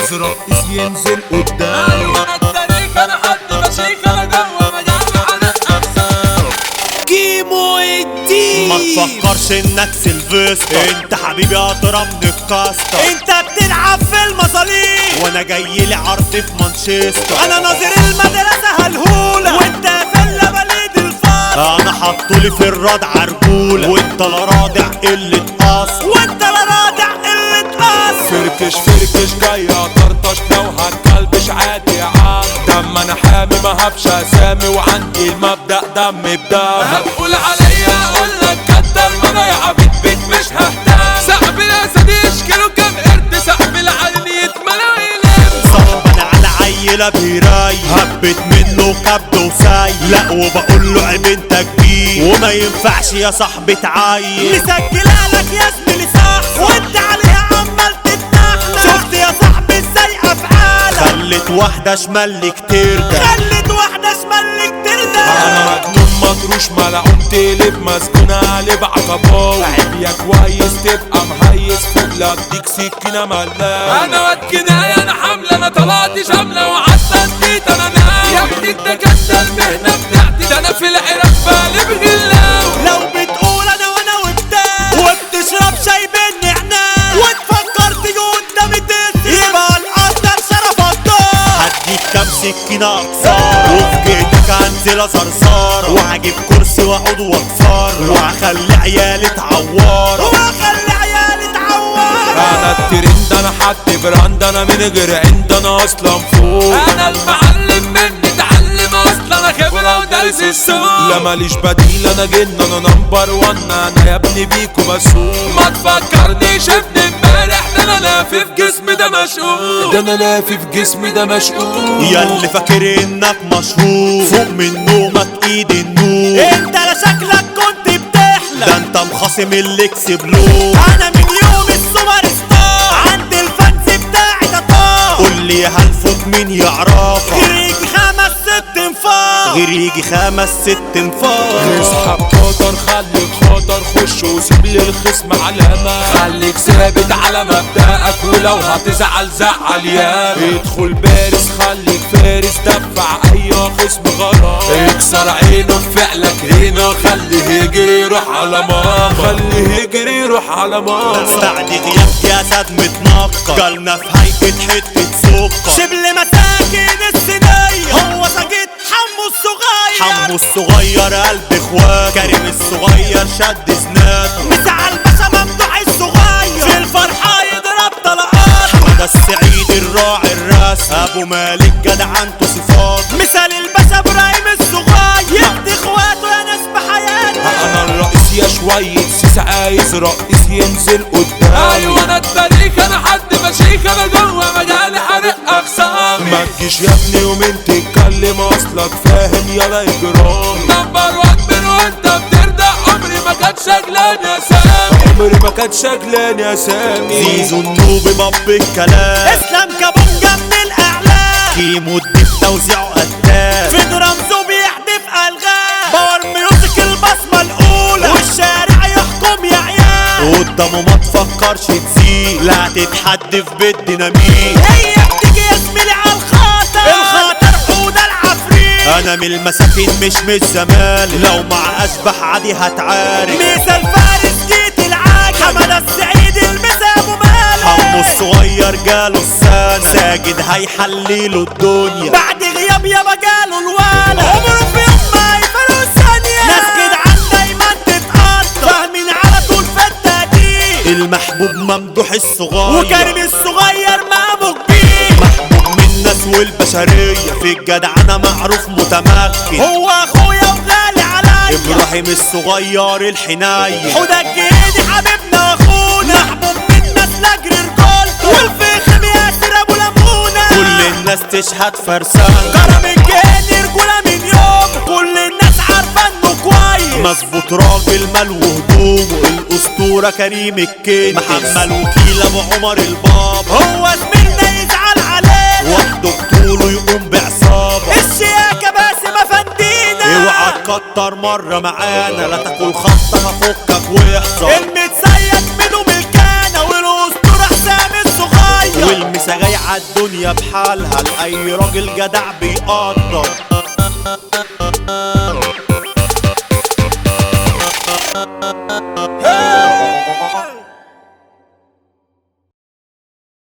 عايز رئيس ينزل قدامي. انا التاريخ انا حد ماشيك انا جوه مجال على الاقسام. كيمو الدين ما تفكرش انك سيلفستر، انت حبيبي اطرى من الكاستر. انت بتلعب في المظاليم وانا جاي لي عرض في مانشستر. انا ناظر المدرسة هالهولة وانت فيلا بليد الفار. انا حطولي في الردع رجولة وانت لا رادع قلة اصل. وانت لا رادع قلة اصل. فركش فركش جاي اطرطش لو هتكلبش عادي يا عم. دم انا حامي ما هبش اسامي وعندي المبدأ دم بدم. هتقول عليا اقول لك كتر ما انا يا عبيد بيت مش ههتم. صاحب الاسد يشكله كام قرد صاحب العين يتملى ويلم. صاحبنا على عيلة بيراي هبت منه كبد وساي. لا وبقول له عيب انت كبير وما ينفعش يا صاحبي تعاير. مسجلها لك يا زميلي صح وانت عليها عمال تتنحنح. شفت يا صاحبي ازاي افعالك خلت واحدة شمال لك ترجع. خلت واحدة شمالك ترجع. انا مجنون مطروش ملعون تقلب مسكون قلب عقباوي. عيب يا كويس تبقى مهيس فوق لا اديك سكينة ملاوي. انا واد كناية انا حاملة انا طلعت شاملة وقعدت اديت انا ناوي. يا ابني انت كنت المهنة بتاعتي ده انا في العراق بقلب غلاوي. لو بتقول انا وانا وبتاع وبتشرب شاي بالنعناع وتفكر تيجي قدامي تقتل يبقى نقدر شرف الدار. هديك كام سكينة اكسار وفي جيتك هنزل صرصار. وهجيب كرسي واقعد واكسر وهخلي عيالي تعور. وخلي عيالي تعور. انا الترند انا حد براند انا من غير عند انا اصلا فوق. انا المعلم مني اتعلم اصلا انا خبرة ودارس السوق. لا ماليش بديل انا جن انا نمبر وان انا يا ابني بيكو بسوق. ما تفكرنيش ابن امبارح ده انا لافف جسمي ده مشقوق. ده انا لافي في جسمي ده مشقوق. يا اللي فاكر انك مشهور فوق من نومك ايد النور. انت لا شكلك كنت بتحلم ده انت مخاصم اللي كسبلوه. انا من يوم السوبر ستار عند الفانز بتاعي ده طار. قول لي هلفوت مين يعرفك غير يجي 5 6 انفار. غير يجي 5 6 انفار. اسحب قدر خليك خطر خش وسيب للخصم علامة. خليك ثابت على مبدأك ولو هتزعل زعل يا ادخل بارس خليك فارس دفع اي خصم غرام. اكسر عينه في فعلك هنا خليه يجري يروح على ماما. خليه يجري يروح على ماما. استعدي غياب جسد متنقر جالنا في هيئة حتة سكر. شبل مساكن السنية هو سجد حمو الصغير. حمو الصغير قلب اخوات كريم الصغير شد زناته. مسع الباشا ممدوح الصغير في الفرحة يضرب طلقات. حمد السعيد الراعي الراس ابو مالك جدعنته صفات. مثال الباشا ابراهيم الصغير يدي اخواته يا ناس بحياته. انا الرئيس يا شوية سيس عايز رئيس ينزل قدامي. ايوه انا التاريخ انا حد ماشيك انا جوه مجالي حرق اقسامي. ما تجيش يا ابني يومين تتكلم اصلك فاهم يلا اجرام. نمبر وان من وانت بترضى عمري ما كانت شغلان يا سامي. عمري ما كانت شغلان يا سامي. زيزو النوبي باب الكلام. اسلام كابونجا من الاعلام. كيمو الدب توزيعه قتال. في رمزه بيحدف الغام. باور ميوزك البصمة الاولى والشارع يحكم يا عيال. قدامه ما تفكرش تزيد لا تتحدف بالديناميت. هي بتيجي يا زميلي على الخاطر حودة العفريت. انا من المساكين مش من الزمان لو مع اشبح عادي هتعارك. ميسا الفارس جيت العاج حمد السعيد المسا ابو مالك. حمو الصغير جاله السنة ساجد هيحليله الدنيا. بعد غياب يابا جاله الوالد عمره في يوم ما يفرق ثانية. ناس جدعان دايما تتقطع فاهمين على طول في التقدير. المحبوب ممدوح الصغير وكريم الصغير مامو كبير. محبوب من الناس والبشرية في الجدعنة معروف متمكن. هو اخويا وغالي عليا ابراهيم الصغير الحناية. حوده الجهيدي حبيبنا واخونا محبوب من الناس لاجر رجولته. والفخم ياسر ابو لمونة كل الناس تشهد فرسان. كرم الجهيدي رجولة من يوم كل الناس عارفة انه كويس. مظبوط راجل مال وهدومه الاسطورة كريم الكينج. محمد وكيل ابو عمر الباب هو زميلنا يزعل عليه وحده بطوله يقوم بعصابة. الشياكة باسم افندينا. اوعى تكتر مرة معانا لا تاكل خطة هفكك واحذر. المتسيد منه ملكانة والاسطورة حسام الصغير. والمسا جاي على الدنيا بحالها لأي راجل جدع بيقدر.